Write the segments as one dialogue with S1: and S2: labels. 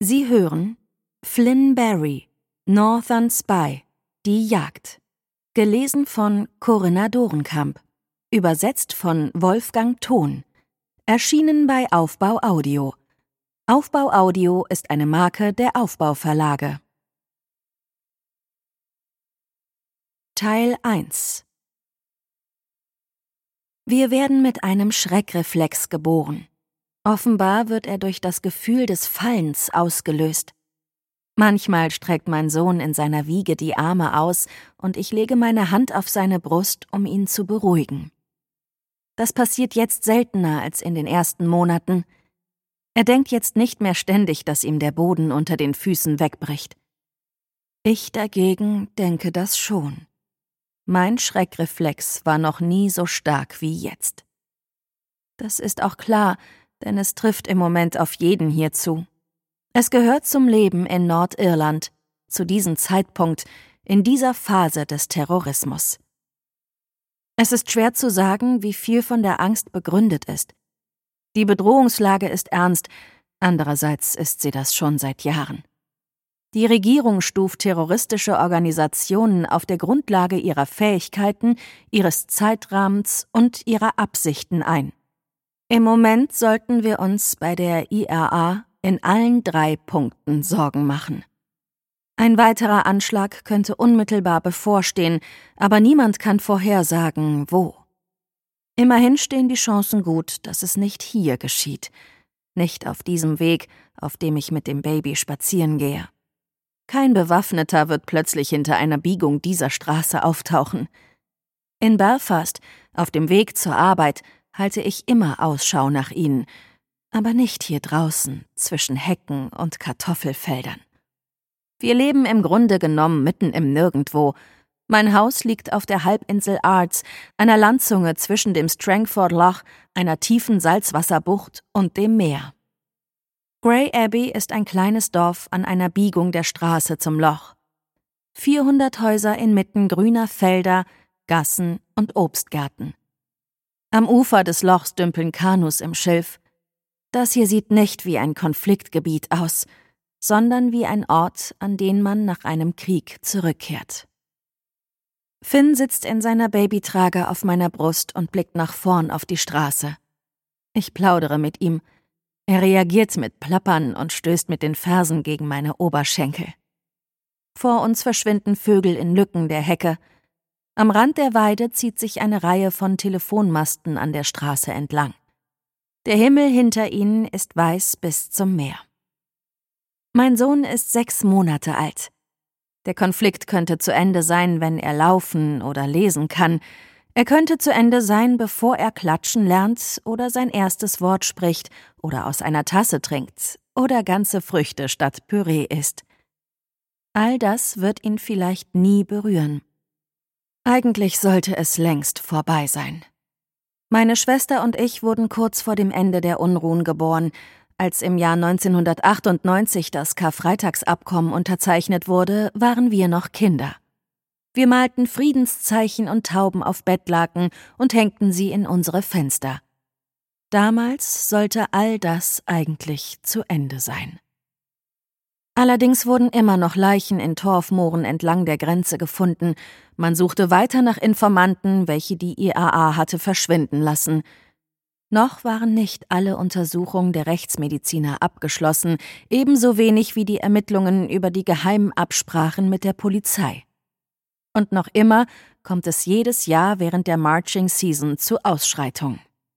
S1: Sie hören Flynn Barry, Northern Spy, die Jagd. Gelesen von Corinna Dorenkamp. Übersetzt von Wolfgang Thon. Erschienen bei Aufbau Audio. Aufbau Audio ist eine Marke der Aufbau Verlage. Teil 1. Wir werden mit einem Schreckreflex geboren. Offenbar wird er durch das Gefühl des Fallens ausgelöst. Manchmal streckt mein Sohn in seiner Wiege die Arme aus und ich lege meine Hand auf seine Brust, um ihn zu beruhigen. Das passiert jetzt seltener als in den ersten Monaten. Er denkt jetzt nicht mehr ständig, dass ihm der Boden unter den Füßen wegbricht. Ich dagegen denke das schon. Mein Schreckreflex war noch nie so stark wie jetzt. Das ist auch klar, denn es trifft im Moment auf jeden hier zu. Es gehört zum Leben in Nordirland, zu diesem Zeitpunkt, in dieser Phase des Terrorismus. Es ist schwer zu sagen, wie viel von der Angst begründet ist. Die Bedrohungslage ist ernst, andererseits ist sie das schon seit Jahren. Die Regierung stuft terroristische Organisationen auf der Grundlage ihrer Fähigkeiten, ihres Zeitrahmens und ihrer Absichten ein. Im Moment sollten wir uns bei der IRA in allen 3 Punkten Sorgen machen. Ein weiterer Anschlag könnte unmittelbar bevorstehen, aber niemand kann vorhersagen, wo. Immerhin stehen die Chancen gut, dass es nicht hier geschieht, nicht auf diesem Weg, auf dem ich mit dem Baby spazieren gehe. Kein Bewaffneter wird plötzlich hinter einer Biegung dieser Straße auftauchen. In Belfast, auf dem Weg zur Arbeit, halte ich immer Ausschau nach ihnen, aber nicht hier draußen, zwischen Hecken und Kartoffelfeldern. Wir leben im Grunde genommen mitten im Nirgendwo. Mein Haus liegt auf der Halbinsel Ards, einer Landzunge zwischen dem Strangford Loch, einer tiefen Salzwasserbucht und dem Meer. Grey Abbey ist ein kleines Dorf an einer Biegung der Straße zum Loch. 400 Häuser inmitten grüner Felder, Gassen und Obstgärten. Am Ufer des Lochs dümpeln Kanus im Schilf. Das hier sieht nicht wie ein Konfliktgebiet aus, sondern wie ein Ort, an den man nach einem Krieg zurückkehrt. Finn sitzt in seiner Babytrage auf meiner Brust und blickt nach vorn auf die Straße. Ich plaudere mit ihm. Er reagiert mit Plappern und stößt mit den Fersen gegen meine Oberschenkel. Vor uns verschwinden Vögel in Lücken der Hecke. Am Rand der Weide zieht sich eine Reihe von Telefonmasten an der Straße entlang. Der Himmel hinter ihnen ist weiß bis zum Meer. Mein Sohn ist 6 Monate alt. Der Konflikt könnte zu Ende sein, wenn er laufen oder lesen kann. Er könnte zu Ende sein, bevor er klatschen lernt oder sein erstes Wort spricht oder aus einer Tasse trinkt oder ganze Früchte statt Püree isst. All das wird ihn vielleicht nie berühren. Eigentlich sollte es längst vorbei sein. Meine Schwester und ich wurden kurz vor dem Ende der Unruhen geboren. Als im Jahr 1998 das Karfreitagsabkommen unterzeichnet wurde, waren wir noch Kinder. Wir malten Friedenszeichen und Tauben auf Bettlaken und hängten sie in unsere Fenster. Damals sollte all das eigentlich zu Ende sein. Allerdings wurden immer noch Leichen in Torfmooren entlang der Grenze gefunden. Man suchte weiter nach Informanten, welche die IAA hatte verschwinden lassen. Noch waren nicht alle Untersuchungen der Rechtsmediziner abgeschlossen, ebenso wenig wie die Ermittlungen über die geheimen Absprachen mit der Polizei. Und noch immer kommt es jedes Jahr während der Marching Season zu Ausschreitungen.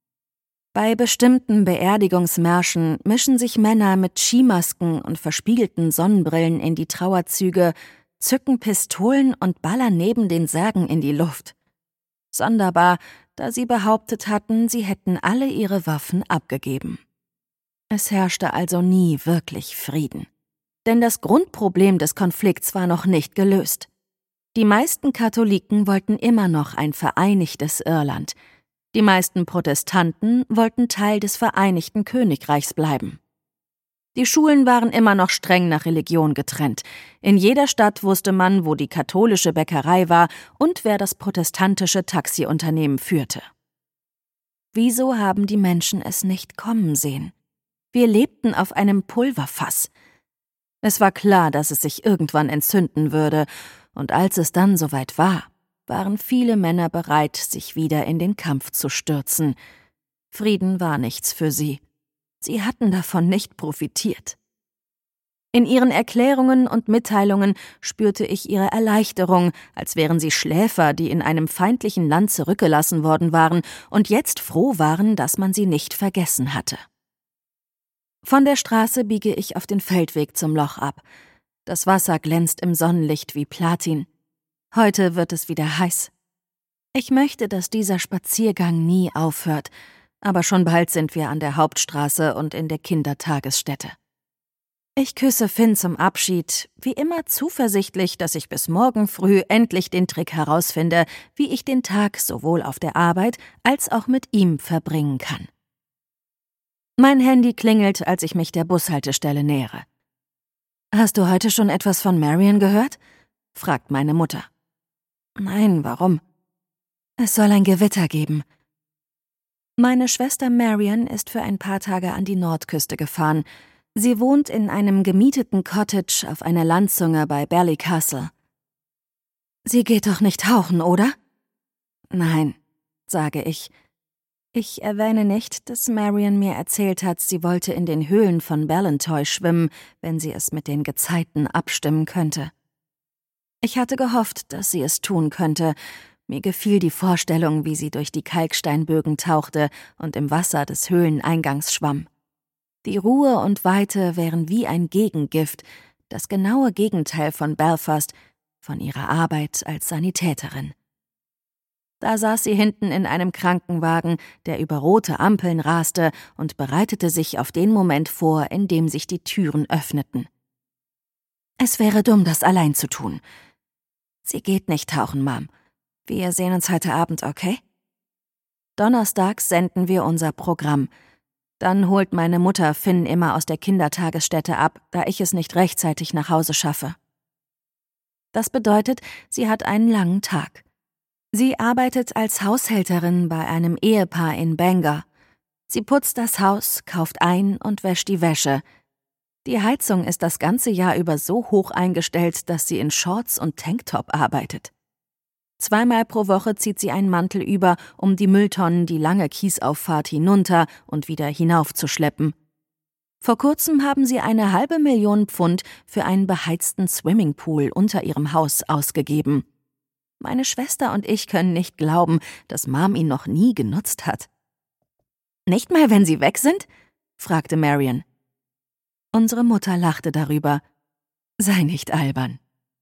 S1: Bei bestimmten Beerdigungsmärschen mischen sich Männer mit Skimasken und verspiegelten Sonnenbrillen in die Trauerzüge, zücken Pistolen und ballern neben den Särgen in die Luft. Sonderbar, da sie behauptet hatten, sie hätten alle ihre Waffen abgegeben. Es herrschte also nie wirklich Frieden. Denn das Grundproblem des Konflikts war noch nicht gelöst. Die meisten Katholiken wollten immer noch ein vereinigtes Irland. Die meisten Protestanten wollten Teil des Vereinigten Königreichs bleiben. Die Schulen waren immer noch streng nach Religion getrennt. In jeder Stadt wusste man, wo die katholische Bäckerei war und wer das protestantische Taxiunternehmen führte. Wieso haben die Menschen es nicht kommen sehen? Wir lebten auf einem Pulverfass. Es war klar, dass es sich irgendwann entzünden würde, und als es dann soweit war, waren viele Männer bereit, sich wieder in den Kampf zu stürzen. Frieden war nichts für sie. Sie hatten davon nicht profitiert. In ihren Erklärungen und Mitteilungen spürte ich ihre Erleichterung, als wären sie Schläfer, die in einem feindlichen Land zurückgelassen worden waren und jetzt froh waren, dass man sie nicht vergessen hatte. Von der Straße biege ich auf den Feldweg zum Loch ab. Das Wasser glänzt im Sonnenlicht wie Platin. Heute wird es wieder heiß. Ich möchte, dass dieser Spaziergang nie aufhört, aber schon bald sind wir an der Hauptstraße und in der Kindertagesstätte. Ich küsse Finn zum Abschied, wie immer zuversichtlich, dass ich bis morgen früh endlich den Trick herausfinde, wie ich den Tag sowohl auf der Arbeit als auch mit ihm verbringen kann. Mein Handy klingelt, als ich mich der Bushaltestelle nähere. »Hast du heute schon etwas von Marion gehört?« fragt meine Mutter. »Nein, warum?« »Es soll ein Gewitter geben.« Meine Schwester Marion ist für ein paar Tage an die Nordküste gefahren. Sie wohnt in einem gemieteten Cottage auf einer Landzunge bei Ballycastle. »Sie geht doch nicht tauchen, oder?« »Nein«, sage ich. Ich erwähne nicht, dass Marion mir erzählt hat, sie wollte in den Höhlen von Ballantoy schwimmen, wenn sie es mit den Gezeiten abstimmen könnte. Ich hatte gehofft, dass sie es tun könnte. Mir gefiel die Vorstellung, wie sie durch die Kalksteinbögen tauchte und im Wasser des Höhleneingangs schwamm. Die Ruhe und Weite wären wie ein Gegengift, das genaue Gegenteil von Belfast, von ihrer Arbeit als Sanitäterin. Da saß sie hinten in einem Krankenwagen, der über rote Ampeln raste und bereitete sich auf den Moment vor, in dem sich die Türen öffneten. Es wäre dumm, das allein zu tun. »Sie geht nicht tauchen, Mom. Wir sehen uns heute Abend, okay?« Donnerstags senden wir unser Programm. Dann holt meine Mutter Finn immer aus der Kindertagesstätte ab, da ich es nicht rechtzeitig nach Hause schaffe. Das bedeutet, sie hat einen langen Tag. Sie arbeitet als Haushälterin bei einem Ehepaar in Bangor. Sie putzt das Haus, kauft ein und wäscht die Wäsche. Die Heizung ist das ganze Jahr über so hoch eingestellt, dass sie in Shorts und Tanktop arbeitet. 2-mal pro Woche zieht sie einen Mantel über, um die Mülltonnen die lange Kiesauffahrt hinunter und wieder hinaufzuschleppen. Vor kurzem haben sie eine $500.000 Pfund für einen beheizten Swimmingpool unter ihrem Haus ausgegeben. Meine Schwester und ich können nicht glauben, dass Mom ihn noch nie genutzt hat. »Nicht mal, wenn sie weg sind?« fragte Marion. Unsere Mutter lachte darüber. »Sei nicht albern.«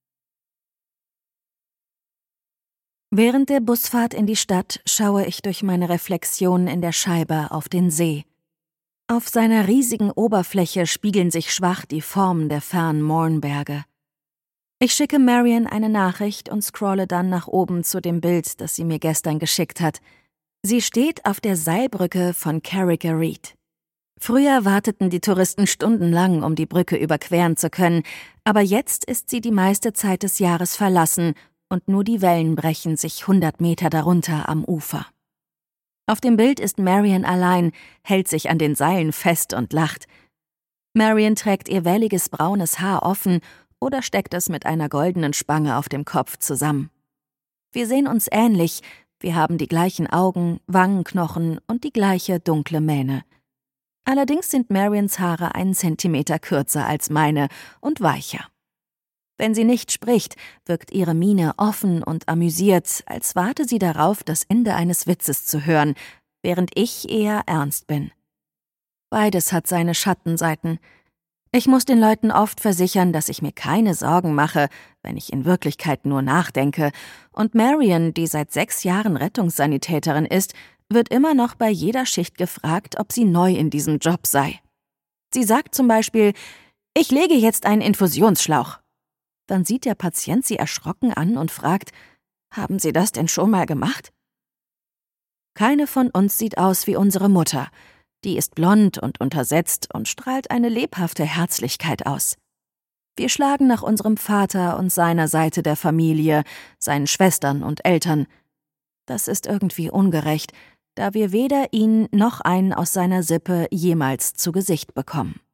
S1: Während der Busfahrt in die Stadt schaue ich durch meine Reflexion in der Scheibe auf den See. Auf seiner riesigen Oberfläche spiegeln sich schwach die Formen der fernen Mournberge. Ich schicke Marion eine Nachricht und scrolle dann nach oben zu dem Bild, das sie mir gestern geschickt hat. Sie steht auf der Seilbrücke von Carrigareed. Früher warteten die Touristen stundenlang, um die Brücke überqueren zu können, aber jetzt ist sie die meiste Zeit des Jahres verlassen und nur die Wellen brechen sich 100 Meter darunter am Ufer. Auf dem Bild ist Marion allein, hält sich an den Seilen fest und lacht. Marion trägt ihr welliges braunes Haar offen oder steckt es mit einer goldenen Spange auf dem Kopf zusammen. Wir sehen uns ähnlich, wir haben die gleichen Augen, Wangenknochen und die gleiche dunkle Mähne. Allerdings sind Marions Haare 1 Zentimeter kürzer als meine und weicher. Wenn sie nicht spricht, wirkt ihre Miene offen und amüsiert, als warte sie darauf, das Ende eines Witzes zu hören, während ich eher ernst bin. Beides hat seine Schattenseiten. Ich muss den Leuten oft versichern, dass ich mir keine Sorgen mache, wenn ich in Wirklichkeit nur nachdenke, und Marion, die seit 6 Jahren Rettungssanitäterin ist, wird immer noch bei jeder Schicht gefragt, ob sie neu in diesem Job sei. Sie sagt zum Beispiel, »Ich lege jetzt einen Infusionsschlauch.« Dann sieht der Patient sie erschrocken an und fragt, »Haben Sie das denn schon mal gemacht?« Keine von uns sieht aus wie unsere Mutter. Die ist blond und untersetzt und strahlt eine lebhafte Herzlichkeit aus. Wir schlagen nach unserem Vater und seiner Seite der Familie, seinen Schwestern und Eltern. Das ist irgendwie ungerecht, da wir weder ihn noch einen aus seiner Sippe jemals zu Gesicht bekommen.